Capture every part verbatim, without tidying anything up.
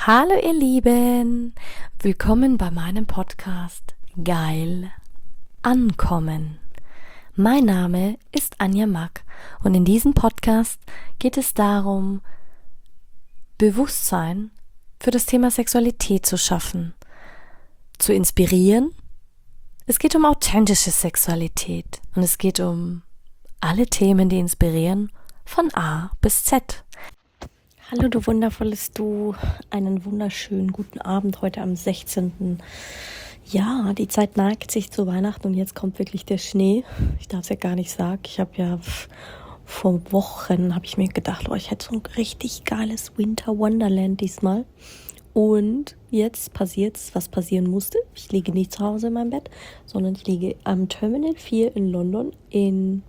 Hallo ihr Lieben, willkommen bei meinem Podcast Geil Ankommen. Mein Name ist Anja Mack und in diesem Podcast geht es darum, Bewusstsein für das Thema Sexualität zu schaffen, zu inspirieren. Es geht um authentische Sexualität und es geht um alle Themen, die inspirieren, von A bis Z. Hallo du wundervolles Du, einen wunderschönen guten Abend heute am sechzehnten Ja, die Zeit neigt sich zu Weihnachten und jetzt kommt wirklich der Schnee. Ich darf es ja gar nicht sagen. Ich habe ja vor Wochen, habe ich mir gedacht, oh, ich hätte so ein richtig geiles Winter Wonderland diesmal. Und jetzt passiert's, was passieren musste. Ich liege nicht zu Hause in meinem Bett, sondern ich liege am Terminal vier in London in,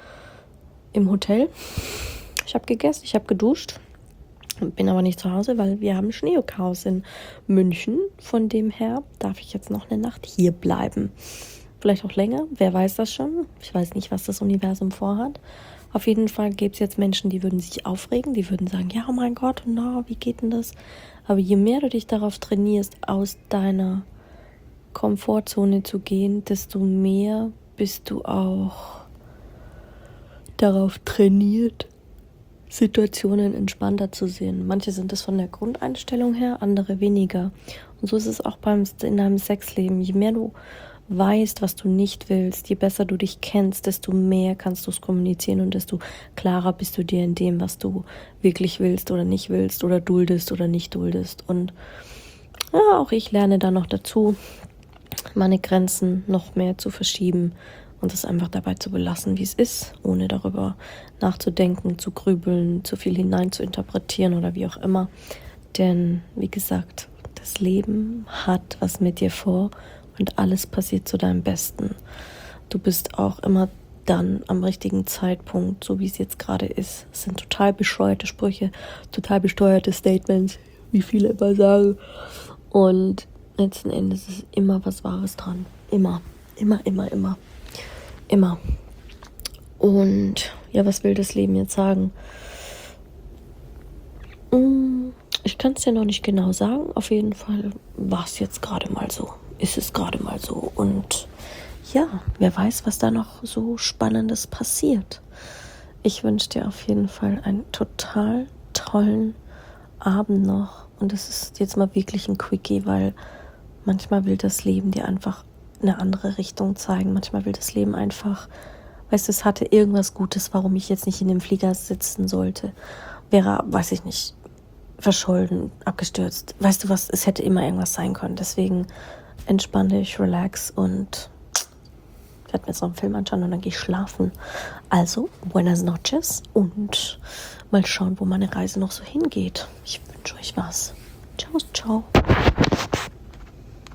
im Hotel. Ich habe gegessen, ich habe geduscht. Bin aber nicht zu Hause, weil wir haben Schneechaos in München. Von dem her darf ich jetzt noch eine Nacht hier bleiben. Vielleicht auch länger, wer weiß das schon. Ich weiß nicht, was das Universum vorhat. Auf jeden Fall gibt es jetzt Menschen, die würden sich aufregen. Die würden sagen, ja, oh mein Gott, no, wie geht denn das? Aber je mehr du dich darauf trainierst, aus deiner Komfortzone zu gehen, desto mehr bist du auch darauf trainiert, Situationen entspannter zu sehen. Manche sind es von der Grundeinstellung her, andere weniger. Und so ist es auch beim, in deinem Sexleben. Je mehr du weißt, was du nicht willst, je besser du dich kennst, desto mehr kannst du es kommunizieren und desto klarer bist du dir in dem, was du wirklich willst oder nicht willst oder duldest oder nicht duldest. Und ja, auch ich lerne da noch dazu, meine Grenzen noch mehr zu verschieben und es einfach dabei zu belassen, wie es ist, ohne darüber nachzudenken, zu grübeln, zu viel hinein zu interpretieren oder wie auch immer. Denn, wie gesagt, das Leben hat was mit dir vor und alles passiert zu deinem Besten. Du bist auch immer dann am richtigen Zeitpunkt, so wie es jetzt gerade ist. Es sind total bescheuerte Sprüche, total besteuerte Statements, wie viele immer sagen. Und letzten Endes ist immer was Wahres dran. Immer, immer, immer, immer. Immer. Und ja, was will das Leben jetzt sagen? Ich kann es dir noch nicht genau sagen. Auf jeden Fall war es jetzt gerade mal so. Ist es gerade mal so. Und ja, wer weiß, was da noch so Spannendes passiert. Ich wünsche dir auf jeden Fall einen total tollen Abend noch. Und es ist jetzt mal wirklich ein Quickie, weil manchmal will das Leben dir einfach eine andere Richtung zeigen. Manchmal will das Leben einfach, weißt du, es hatte irgendwas Gutes, warum ich jetzt nicht in dem Flieger sitzen sollte. Wäre, weiß ich nicht, verschollen, abgestürzt. Weißt du was, es hätte immer irgendwas sein können. Deswegen entspann dich, relax und ich werde mir jetzt noch einen Film anschauen und dann gehe ich schlafen. Also, buenas noches und mal schauen, wo meine Reise noch so hingeht. Ich wünsche euch was. Ciao, ciao.